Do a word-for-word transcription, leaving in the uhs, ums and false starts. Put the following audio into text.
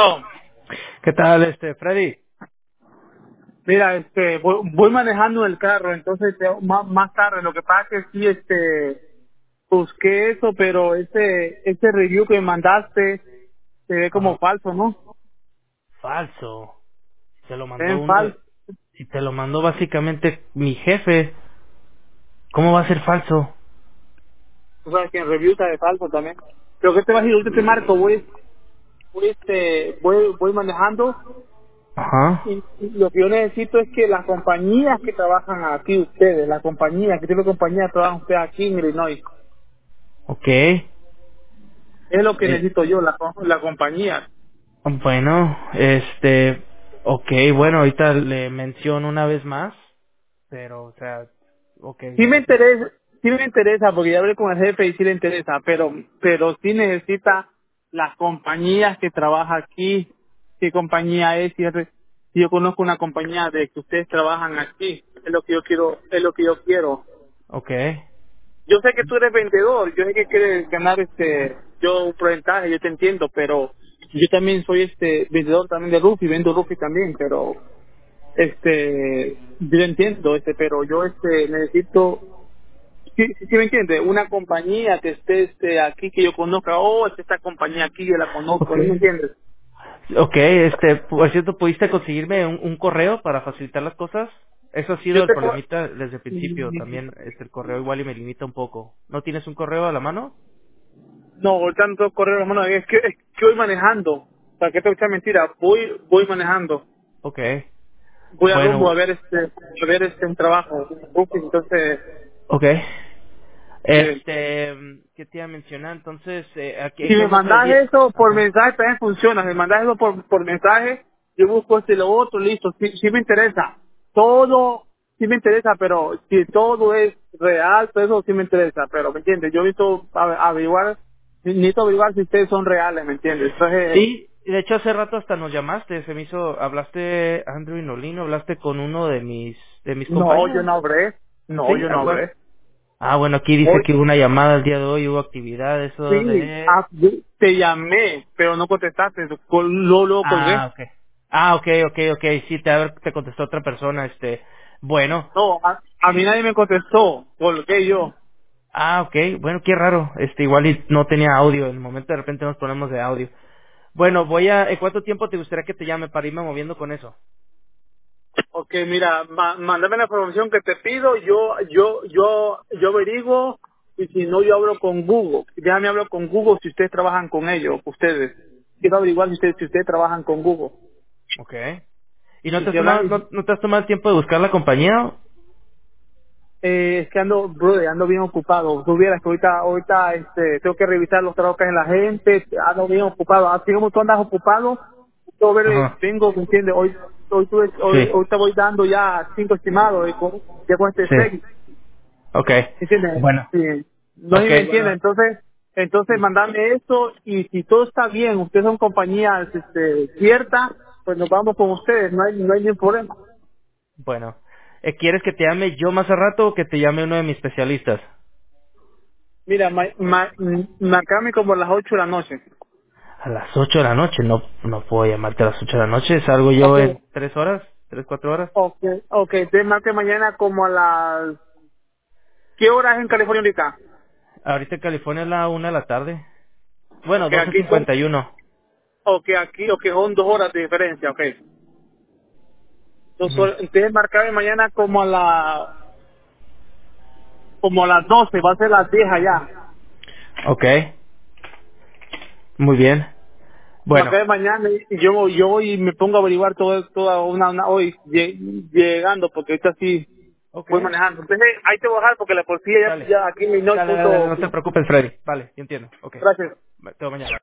No, ¿Qué tal, este, Freddy? mira, este, voy, voy manejando el carro, entonces te- más, más tarde, lo que pasa es que sí, este, busqué eso, pero ese, ese review que me mandaste se ve como Ajá. falso, ¿no? Falso. Si te lo Se mandó ven uno de... falso, Si te lo mandó básicamente mi jefe, ¿cómo va a ser falso? o sea, que en review está de falso también. Pero que te vas a ir, ahorita te marco, voy, voy, este, voy, voy manejando Ajá. y, y lo que yo necesito es que las compañías que trabajan aquí ustedes, las compañías, que tipo de compañías trabajan ustedes aquí en Illinois, Ok. es lo que Eh, necesito yo, la, co- la compañía. bueno, este... Ok, bueno, ahorita le menciono una vez más, pero, o sea, ok, Sí me entonces... interesa, sí me interesa porque ya hablé con el jefe y sí le interesa, pero pero sí necesita las compañías que trabaja aquí, qué compañía es, si, es re- si yo conozco una compañía de que ustedes trabajan aquí, es lo que yo quiero, es lo que yo quiero. Ok. Yo sé que tú eres vendedor, yo sé que quieres ganar este, yo un porcentaje, yo te entiendo, pero yo también soy este vendedor también de Rufi, vendo Rufi también, pero este, yo entiendo este, pero yo este necesito. Sí, sí, sí me entiende, una compañía que esté este, aquí que yo conozca, oh, es esta compañía aquí, yo la conozco, Ok. ¿sí me entiendes? Ok, este, por cierto, ¿pudiste conseguirme un, un correo para facilitar las cosas? Eso ha sido Yo el te puedo... problemita desde el principio, también este, el correo igual y me limita un poco. ¿No tienes un correo a la mano? No, ahorita no tengo correo, hermano, es que, es que voy manejando, ¿para qué te voy a echar mentira? Voy, voy manejando, Ok, voy a rumbo a bueno, ver este, a ver este un trabajo, Booking, entonces, ok. eh, Este, ¿qué te iba a mencionar? Entonces, eh, ¿a qué, si qué me onda mandas te... eso por Ajá, mensaje también funciona. Si me mandas eso por, por mensaje, yo busco este y lo otro, listo. Sí, sí me interesa. Todo sí me interesa, pero si todo es real, todo eso sí me interesa. Pero, ¿me entiendes? Yo necesito a- averiguar, necesito averiguar si ustedes son reales, ¿me entiendes? Entonces, sí, de hecho hace rato hasta nos llamaste, se me hizo, hablaste, Andrew y Nolino, hablaste con uno de mis, de mis no, yo compañeros. no hablé. No, Sí, yo ah, no bueno. hablé. Ah, bueno, aquí dice Hoy, que hubo una llamada el día de hoy, hubo actividad, eso sí, de... ah, yo te llamé, pero no contestaste. Col- Lo, lo colgué. Ah, ok. Ah, ok, ok, ok, sí, te, a ver, te contestó otra persona, este... Bueno, No, a, a mí nadie me contestó. Colgué yo. ah, ok, bueno, qué raro, este, igual y no tenía audio, en el momento de repente nos ponemos de audio. Bueno, voy a... ¿En cuánto tiempo te gustaría que te llame para irme moviendo con eso? Ok, mira, ma- mándame la información que te pido, yo, yo, yo, yo averiguo y si no yo hablo con Google. Déjame hablar con Google si ustedes trabajan con ellos, ustedes. Quiero averiguar si ustedes, si ustedes trabajan con Google. Ok. ¿Y no Y te has si tomado, hablan, no, no te has tomado el tiempo de buscar la compañía? eh, es que ando, brother, ando bien ocupado. Tú vieras que ahorita, ahorita, este, tengo que revisar los trabajos que hay en la gente, ando bien ocupado. Así como tú andas ocupado, yo ver, Ajá. vengo, ¿me entiendes? Hoy, hoy, tuve- hoy, Sí, ahorita voy dando ya cinco estimados, eh, con, ya con este sí. seis. Ok. ¿Entiendes? Bueno. Sí. No sé Ok, si me entiende. bueno. Entonces, entonces mandame eso y si todo está bien, ustedes son compañías este, ciertas, pues nos vamos con ustedes, no hay, no hay ningún problema. Bueno. Eh, ¿Quieres que te llame yo más a rato o que te llame uno de mis especialistas? Mira, ma, ma, marcame como a las ocho de la noche. A las ocho de la noche, no, no puedo llamarte a las ocho de la noche, salgo yo Ok, en tres horas, tres, cuatro horas. ok, ok, te marque mañana como a las... ¿Qué hora es en California ahorita? Ahorita en California es la una de la tarde. Bueno, Ok, doce aquí son... cincuenta y uno. Ok, aquí, ok, son dos horas de diferencia, ok. Dos Ujú. horas, entonces marcame mañana como a la... como a las doce, va a ser las diez allá. Ok, muy bien. Me Bueno, acabé mañana y yo, yo voy y me pongo a averiguar todo, toda una, una hoy lle- llegando porque ahorita sí ok, voy manejando. Entonces ahí te voy a dejar porque la policía ya, dale. ya aquí en Illinois Dale, dale, dale, puso... no te preocupes, Freddy. Vale, yo entiendo. Ok, Gracias. te veo mañana.